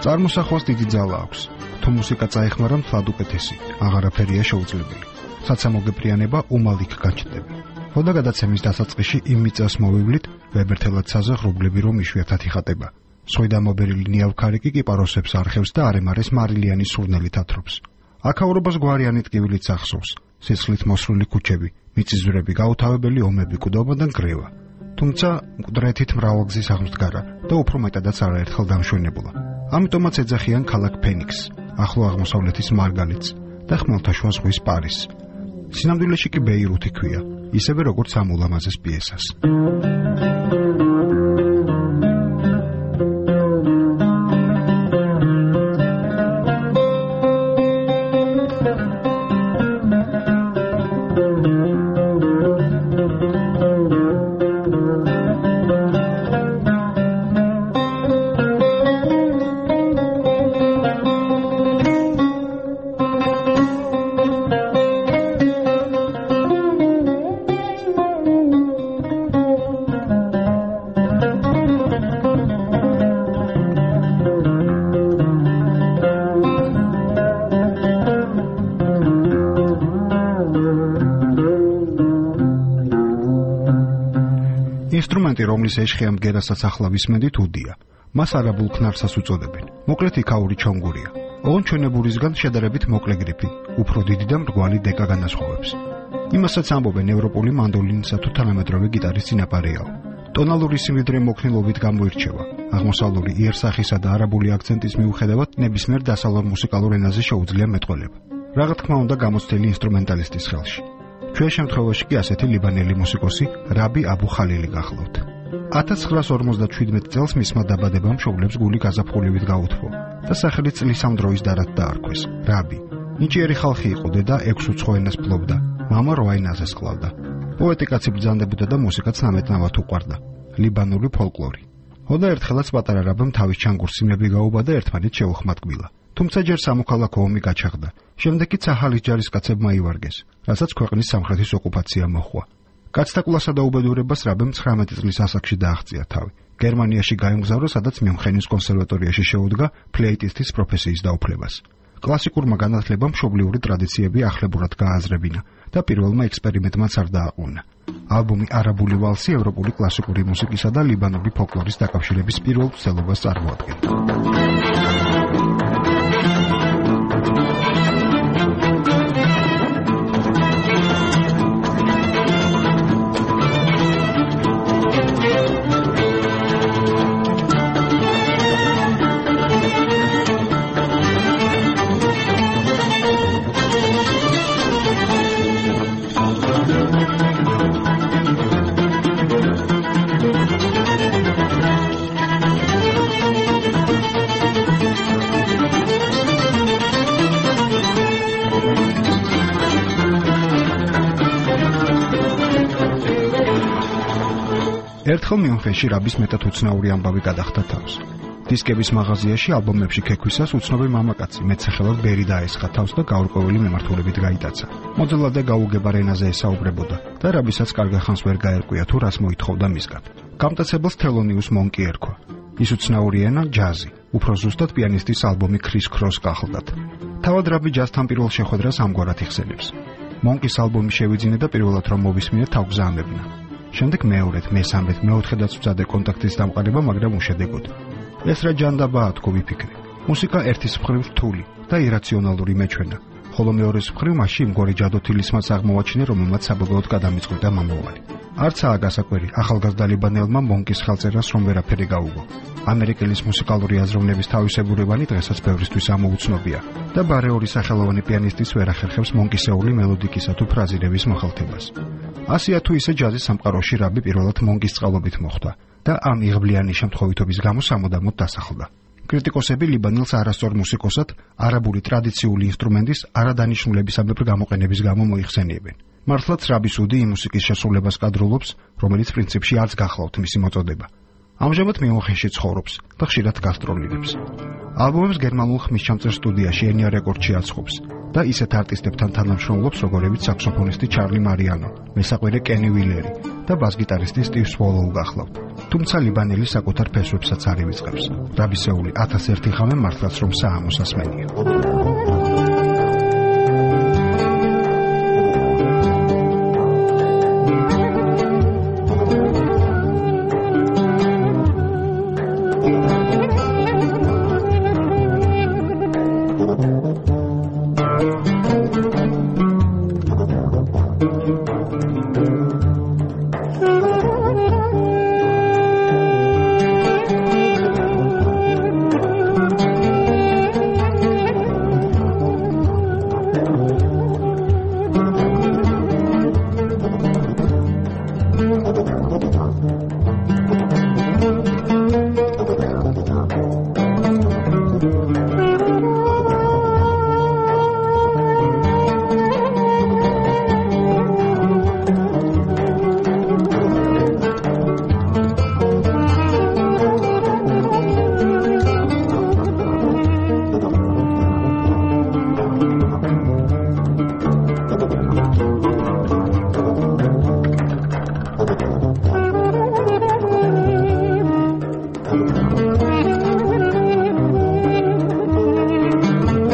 წარმოსახვას დიდი ძალა აქვს. თუ მუსიკა წაეხმარა მთლად უკეთესი, აღარაფერია შეუძლებელი. საცამოგეპრიანება უმალიქ გაჩნდება. ხოდა გადაცემის დასაწყისში იმ მიწას მოვივლით, ვებერთელად ღრუბლები რომ იშვიათად იხატება. სვედა მობერილი ნიავქარიკი კიპაროსებს არხევს და არემარეს მარილიანი სურნელით ათრობს. აქაურობას გვარიანი ტკივილით ახსოვს, სისხლით მოსრული ქუჩები, მიწისძვრები, გაუთავებელი ომები, კუდობა და ნგრევა. თუმცა მკვდრეთით მრავალგზის აღმდგარა და უფრო მეტადაც არაერთხელ დამშვენებულა. ამიტომაც ეძახიან ქალაქ ფენიქსს, ახლო აღმოსავლეთის მარგალიტს და ხმელთაშუა ზღვის პარიზს. სინამდვილეში კი ბეირუთი ქვია, ისევე როგორც ამ ულამაზეს პიესას. ინსტრუმენტი, რომლის ეშხია მგერასაც ახლა ვისმენდით, უდია. მას არაბულ ქნარსაც უწოდებენ. მოკლედ იქაური ჩონგურია. ოღონდ შედარებით მოკლე გრიფი, უფრო დიდი და მრგვალი დეკა განასხვავებს. იმასაც ამბობენ ევროპული მანდოლინისა თუ თანამედროვე გიტარის წინაპარეაო. ტონალური სიმდიდრე მოქნილობით გამოირჩევა. აღმოსავლური იერსახისა და არაბული აქცენტის მიუხედავად ნებისმიერ დასავლურ მუსიკალურ ენაზე შეუძლია მეტყველება. რა თქმა უნდა გამოცდილი ინსტრუმენტალისტის ხელში. ჩვენ შემთხვევაში კი ასეთი ლიბანელი მუსიკოსი რაბი აბუ ხალილი გახლავთ. 1957 წელს მისმა დაბადებამ მშობლებს გული გაზაფხულივით გაუთმო და სახელი წლის ამ დროის დარად დაარქვეს. რაბი ნიჭიერი ხალხი იყო, დედა 6 უცხო ენას ფლობდა, მამა 8 ენაზე სკლავდა. პოეტი კაცი ბრძანდებოდა და მუსიკაც ნამეტნავად უყვარდა. ლიბანური ფოლკლორი. ხოდა ერთხელაც პატარა რაბამ თავის ჩანგურსიმები გაუბა და ერთმანეთს შეუხმატკბილა. თუმცა ჯერ სამოქალაქო ომი გაჩაღდა. შემდეგ კი ცაჰალის ჯარისკაცებმა ივარგეს, რასაც ქვეყნის სამხრეთის ოკუპაცია მოჰყვა. კაცთა კლასსა და უბედურებას რაბემ 19 წლის ასაკში დააღწია თავი. გერმანიაში გაემგზავრა, სადაც მიუნხენის კონსერვატორიაში შეუდგა ფლეიტისტის პროფესიის დაუფლებას. კლასიკურმა განათლებამ მშობლიური ტრადიციები ახლებურად გააზრებინა და პირველმა ექსპერიმენტმაც არ დააყუნა. ალბომი არაბული ვალსი ევროპული კლასიკური მუსიკისა და ლიბანური ფოლკლორის დაკავშირების პირველ ცდელობას წარმოადგენდა. ერთხელ მიუნხენში რაბის მეტად უცნაური ამბავი გადახდა თავს. დისკების მაღაზიაში ალბომებში ქექვისას უცნობი მამაკაცი მეტსახელად ბერი დაესხა თავს და გაურკვეველი მემართულებით გაიტაცა. მოძლა და გაუგებარ ენაზე ესაუბრებოდა და რაბისაც კარგ ხანს ვერ გაერკვია თუ რას მოითხოვდა მისგან. გამტაცებელს თელონიუს მონკი ერქვა. ის უცნაური ენა ჯაზი, უფრო ზუსტად პიანისტის ალბომი ქრის ქროს გახლდათ. თავად რაბი ჯაზთან პირველ შეხვედრას ამგვარად იხსენებს. მონკის ალბომი შევიძინე და პირველად რომ მოვისმინე თავგზაამებნა. შემდეგ მეორედ, მესამედ, მეოთხედაც ვწადე კონტაქტის დამყარება, მაგრამ უშედეგოდ. ეს რა ჯანდაბაა, თქო ვიფიქრე. მუსიკა ერთის მხრივ რთული და ირაციონალური მეჩვენა, ხოლო მეორის მხრივ მასში იმგვარი ჯადოთილისმაც აღმოვაჩინე, რომელმაც საბოლოოდ გადამიწყვეტა მომავალი. არცაა გასაკვირი ახალგაზრდა ლიბანელმა მონკის ხელწერას რომ ვერაფერი გაუგო. ამერიკელის მუსიკალური აზროვნების თავისებურებანი დღესაც ბევრისთვის ამოუცნობია და ბარეორი სახელოვანი პიანისტის ვერ ახერხებს მონკისეული მელოდიკისა თუ ფრაზირების მოხალთებას. ასია თუ ისე ჯაზის სამყაროში რაბი პირველად მონკის წყალობით მოხვდა და ამ იღბლიანი შემთხვევითობის გამო სამუდამოდ დასახლდა. კრიტიკოსები ლიბანელს არასწორ მუსიკოსად არაბული ტრადიციული ინსტრუმენტის არადანიშნულებისამებრ გამოყენების გამო მოიხსენიებენ. მართლაც რაბის უდი იმ მუსიკის შესრულებას კადრულობს, რომელიც პრინციპში არც გახლავთ მისი მოწოდება. ამჟამად მიუნხენში ცხოვრობს და ხშირად გასტროლირებს. ალბომებს გერმანულ ხმისჩამწერ სტუდიაში ენია რეკორდში აცხობს და ისეთ არტისტებთან თანამშრომლობს, როგორებიც საქსოფონისტი ჩარლი მარიანო, მესაყვირე კენი ვილერი და ბას-გიტარისტი სტივ სვოლოუ გახლავთ. თუმცა ლიბანელი საკუთარ ფესვებსაც არ ივიწყებს. რაბისეული 1001 ხამე მართლაც რომ საამოსასმენია.